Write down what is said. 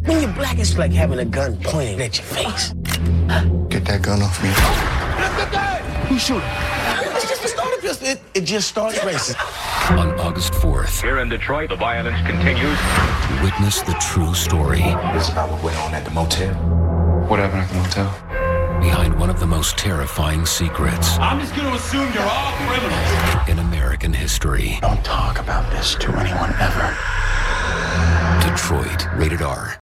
When you're black, it's like having a gun pointed at your face. Get that gun off me. Who's shooting? It's just a starter pistol. It just started racing. On August 4th, here in Detroit, the violence continues. Witness the true story. It's about what went on at the motel. What happened at the motel? Behind one of the most terrifying secrets. I'm just going to assume you're all criminals. In American history. Don't talk about this to anyone ever. Detroit, rated R.